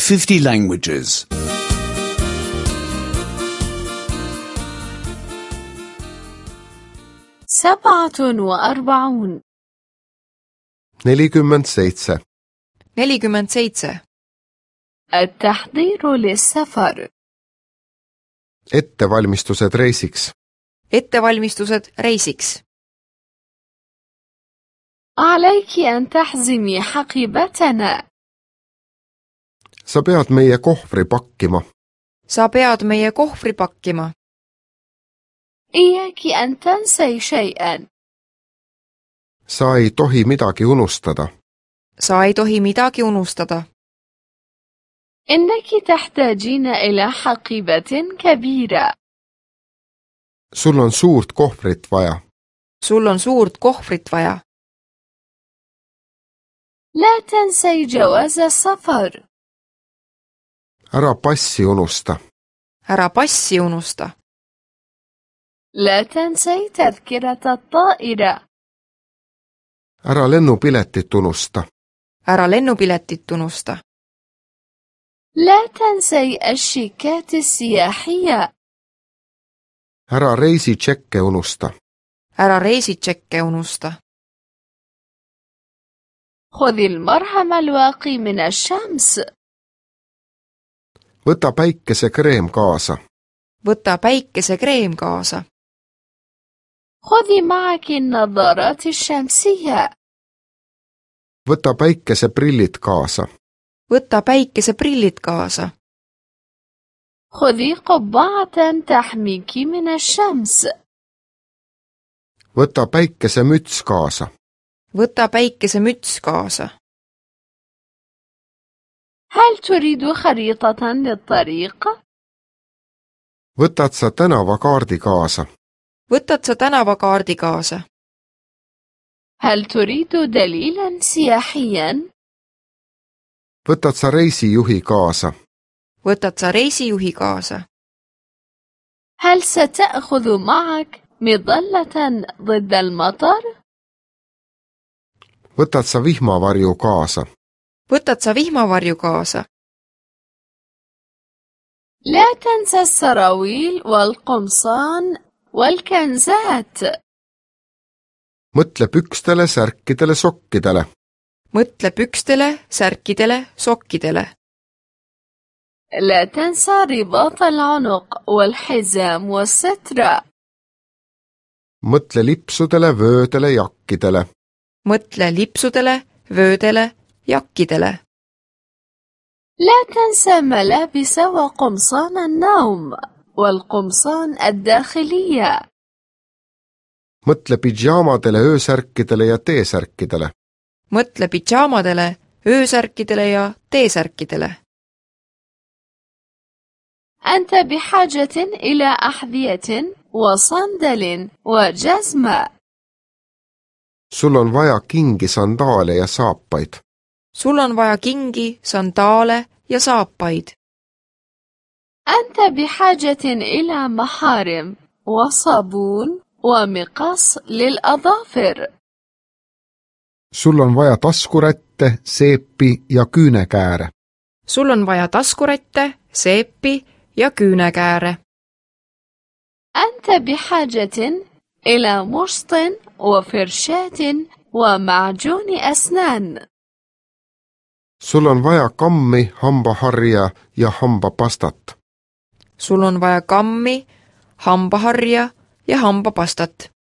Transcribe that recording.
50 languages. 47 47 47 التحضير للسفر ettevalmistused reisiks. ettevalmistused reisiks. عليك أن تحزمي حقيبتنا Sa pead meie kohvri pakkima. Sa pead meie kohvri pakkima. إياك أن تنسي شيئا Sa ei tohi midagi unustada. Sa ei tohi midagi unustada. إنك تحتاجين إلى حقيبة كبيرة Sul on suurt kohvrit vaja. Sul on suurt kohvrit vaja. لا تنسي جواز السفر Ära passi unusta. Ära passi unusta. لا تنسي تذكرة الطائرة Ära lennupiletit unusta. Ära lennupiletit unusta. لا تنسي الشيكات السياحية Ära reisitšekke unusta. Ära reisitšekke unusta. خذي المرهم الواقي من الشمس Võta päikesekreem kaasa. Võta päikesekreem kaasa. خذي معك النظارات الشمسية Võta päikeseprillid kaasa. Võta päikeseprillid kaasa. خذي قبعة تحميك من الشمس Võta päikesemüts kaasa. Võta päikesemüts kaasa. هل تريد خريطة للطريق؟ Võtad sa tänavakaardi kaasa. Võtad sa tänavakaardi kaasa. هل تريد دليلا سياحيا؟ Võtad sa reisijuhi kaasa. Võtad sa reisijuhi kaasa. هل ستأخذ معك مظلة ضد المطر؟ Võtad sa vihmavarju kaasa. Võtad sa vihmavarju kaasa. لا تنسى السراويل والقمصان والكنزات Mõtle pükstele, särkidele, sokkidele. Mõtle pükstele, särkidele, sokkidele. لا تنسى رباط العنق والحزام والسترة Mõtle lipsudele, vöödele, jakkidele. Mõtle lipsudele, vöödele, jakkidele. لا تنسى ملابس وقمصان النوم والقمصان الداخلية Mõtle pidžaamadele, öösärkidele ja T-särkidele. Mõtle pidžaamadele, öösärkidele ja T-särkidele. أنت بحاجة إلى أحذية وصندل وجزمة Sul on vaja kingi, sandaale ja saapaid. Sul on vaja kingi, sandaale ja saapaid. أنت بحاجة إلى محارم وصابون ومقص للأظافر Sul on vaja taskurätte, seepi ja küünekääre. Sul on vaja taskurätte, seepi ja küünekääre. أنت بحاجة إلى مشط وفرشاة ومعجون أسنان Sul on vaja kammi, hambaharja ja hambapastat. Sul on vaja kammi, hambaharja ja hambapastat.